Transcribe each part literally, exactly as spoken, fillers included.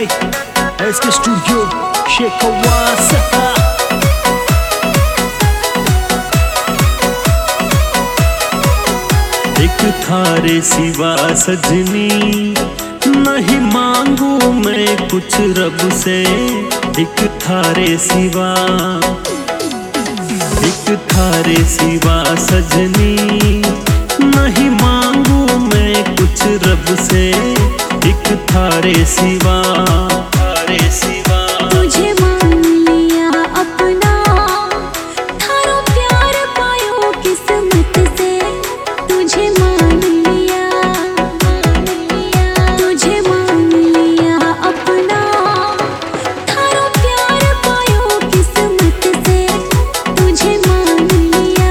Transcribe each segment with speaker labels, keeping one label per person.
Speaker 1: by S K Studio Shekawasa. एक थारे सिवा सजनी नहीं मांगू मैं कुछ रब से, एक थारे सिवा, एक थारे सिवा सजनी नहीं मांगू मैं कुछ रब से, एक थारे सिवा, थारे सिवा।
Speaker 2: तुझे मान लिया अपना, थारो प्यार पायो किस्मत से, तुझे मान लिया, मान लिया, तुझे मान लिया अपना, थारो प्यार पायो किस्मत से, तुझे मान लिया।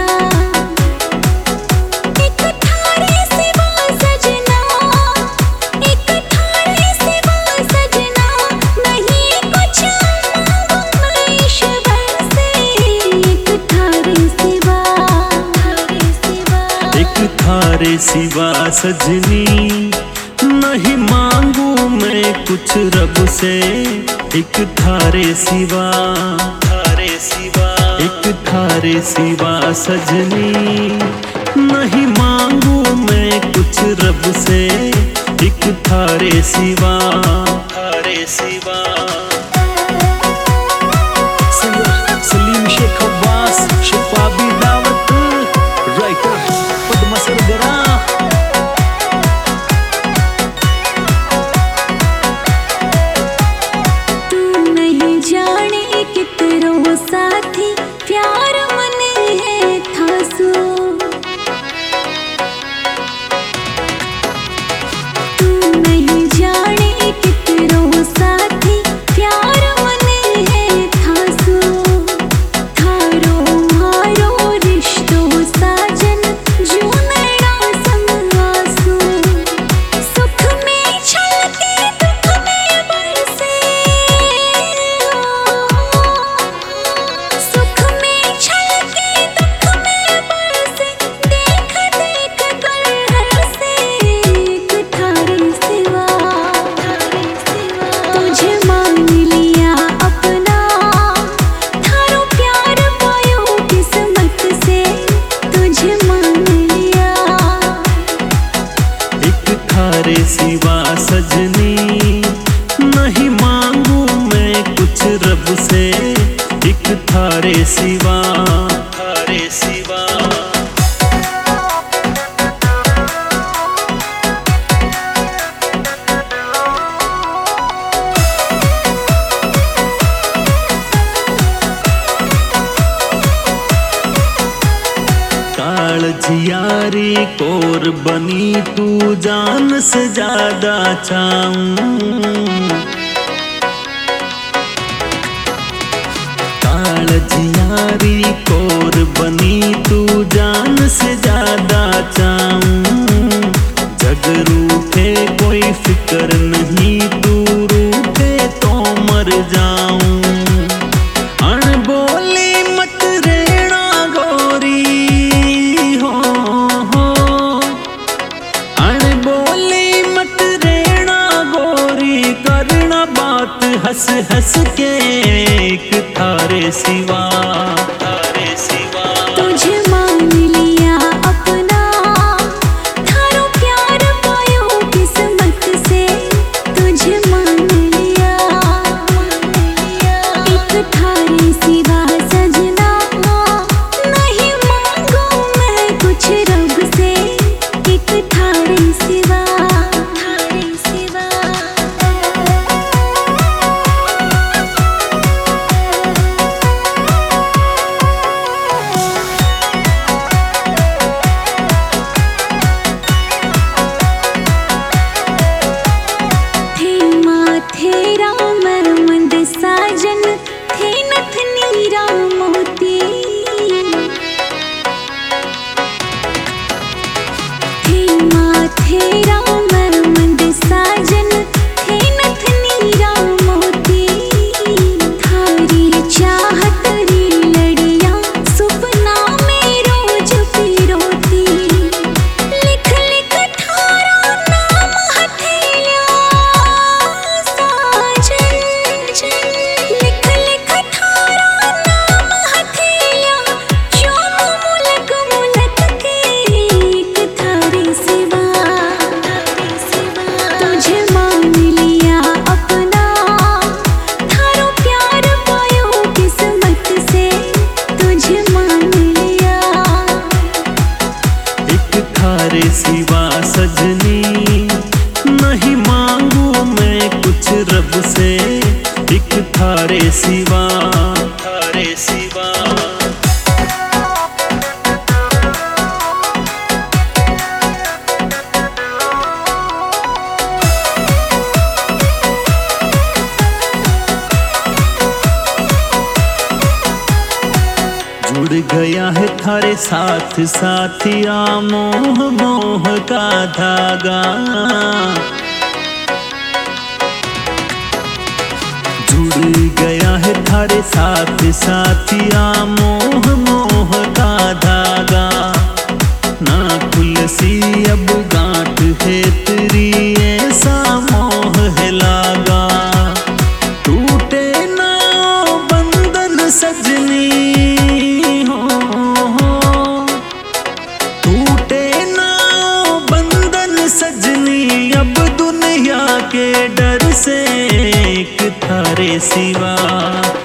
Speaker 2: एक थारे सिवा सजना, एक थारे सिवा सजना, नहीं कुछ मांगू मैं ईश्वर से, एक थारे सिवा, थारे सिवा।
Speaker 1: एक थारे सिवा सजनी नहीं मांगू मैं कुछ रब से, एक थारे सिवा, थारे सिवा। एक थारे सिवा सजनी नहीं मांगू मैं कुछ रब से, एक थारे सिवा, थारे सिवा। सिंगर सलीम शेख अब्बास, शफाबी दावत, राइटर पद्मा सरगरा।
Speaker 2: तू नहीं जाने कितनो साथी प्यार मन है थासो, तू नहीं जाने कितनो साथी प्यार मन है थासो, थारो मारो रिश्तो साजन जूनड़ा संग आंसू, सुख में छलके दुख में बरसे, सुख में छलके दुख में बरसे, देख देख कर हंसे, एक थारे सिवा, थारे सिवा। तुझे मान लिया अपना, थारो प्यार पायो किस्मत से, तुझे मान लिया।
Speaker 1: एक थारे सिवा सजनी नहीं मांगू मैं कुछ रब से, एक थारे सिवा, थारे सिवा। काल जियारी कोर बनी तू जान से ज्यादा चाहूं, काल जियारी कोर बनी तू जान से ज्यादा चाहूं, जग रूठे कोई फिक्र नहीं, तू रूठे तो मर जाऊं। अनबोली मत रहना गोरी हो, हो अनबोली मत रहना गोरी, करना बात हंस हंस के, एक थारे सिवा, थारे सिवा।
Speaker 2: तुझे मान लिया अपना, थारो प्यार पायो किस्मत से, तुझे मान लिया, मान लिया। एक थारे सिवा सजना नहीं मांगू मैं कुछ रब से, एक थारे सिवा, थारे सिवा। थे माथे राम मंद साजन, थे नथनी राम मोती, थे माथे राम मंद साजन, थे नथनी राम मोती, थारी चाहत री लड़ियां सुपना में रोज पिरोती, लिख लिख थारो नाम हथेलियां साजन,
Speaker 3: थारे सिवा सजनी, नहीं मांगू मैं कुछ रब से, एक थारे सिवा, थारे सिवा। जुड़ गया है थारे साथ साथिया मोह मोह का धागा, जुड़ गया है थारे साथ साथिया मोह मोह का धागा। ना खुलसी अब गांठ है तेरी ऐसा मोह है लागा, टूटे ना बंधन सजनी, सजनी अब दुनिया के डर से, एक थारे सिवा।